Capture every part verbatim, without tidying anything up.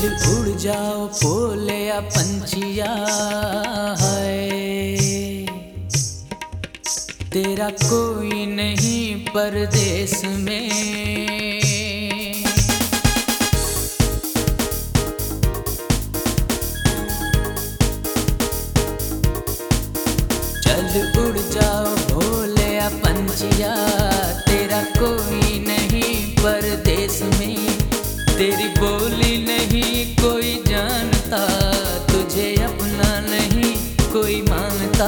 चल उड़ जाओ बोलिया पंछिया है, तेरा कोई नहीं परदेस में। चल उड़ जाओ बोलिया पंछिया, तेरा कोई नहीं परदेस में। तेरी बोली नहीं कोई जानता, तुझे अपना नहीं कोई मानता।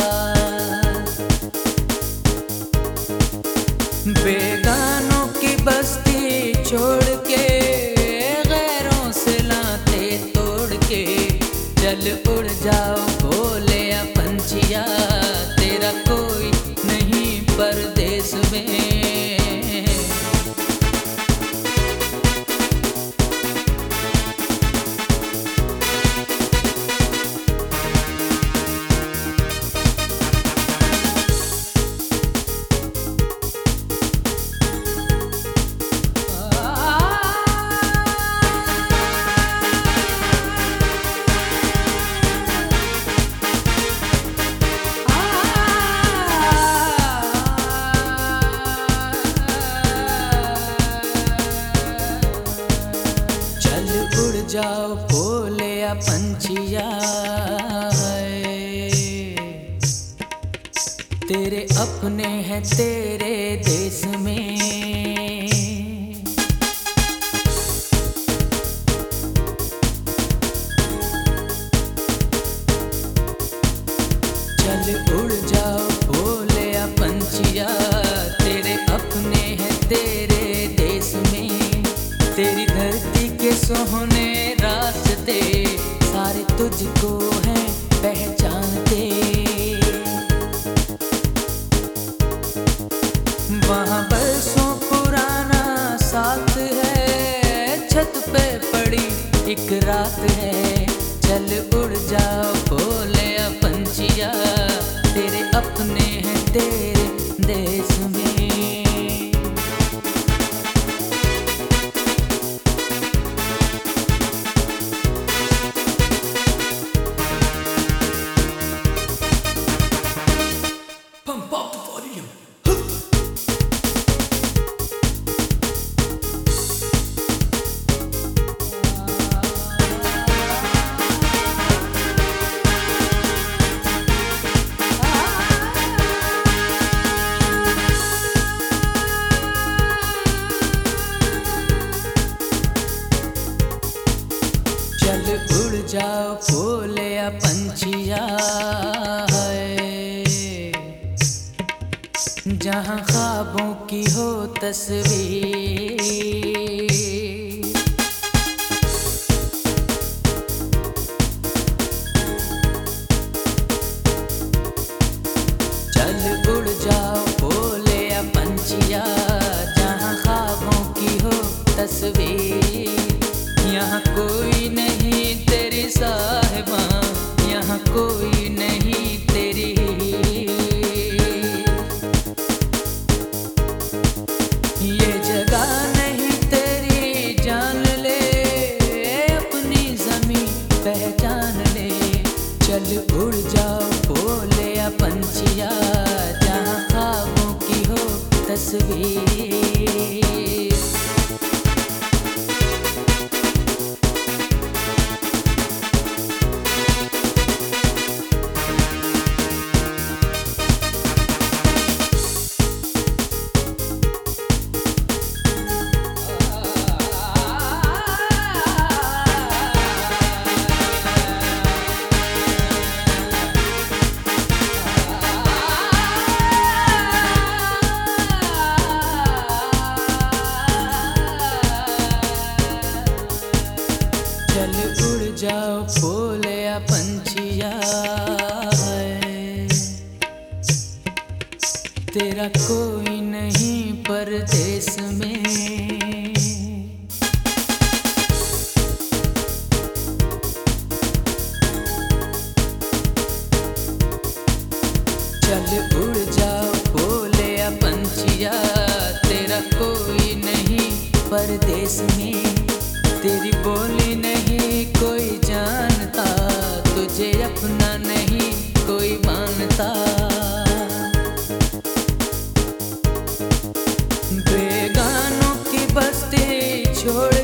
बेगानों की बस्ती छोड़ के, गैरों से लाते तोड़ के, चल उड़ जाओ बोलिया पंछिया, तेरा कोई नहीं परदेस में। जाओ बोलिया पंछिया है, तेरे अपने हैं तेरे देश में। चल उड़ जाओ बोलिया पंछिया, तेरे अपने हैं तेरे देश में। तेरी धरती के सोहने रास्ते सारे तुझको हैं पहचानते। वहाँ बरसों पुराना साथ है, छत पे पड़ी एक रात है। चल उड़ जाओ बोलिया पंछिया, तेरे अपने हैं तेरे देश में। उड़ जाओ बोलिया पंछिया है, जहाँ ख्वाबों की हो तस्वीर। चल उड़ जाओ बोलिया पंछिया, जहाँ ख्वाबों की हो तस्वीर। यहाँ कोई नहीं तेरी साहिबा, यहाँ कोई नहीं तेरी। ये जगह नहीं तेरी, जान ले अपनी ज़मीं पहचान ले। चल उड़ जाओ बोलिया पंछिया, जहाँ ख्वाबों की हो तस्वीर। चल उड़ जाओ बोलिया पंछिया है, तेरा कोई नहीं परदेस में। चल उड़ जाओ बोलिया पंछिया, तेरा कोई नहीं परदेस में। तेरी बोली नहीं कोई जानता, तुझे अपना नहीं कोई मानता। बेगानों की बस्ती छोड़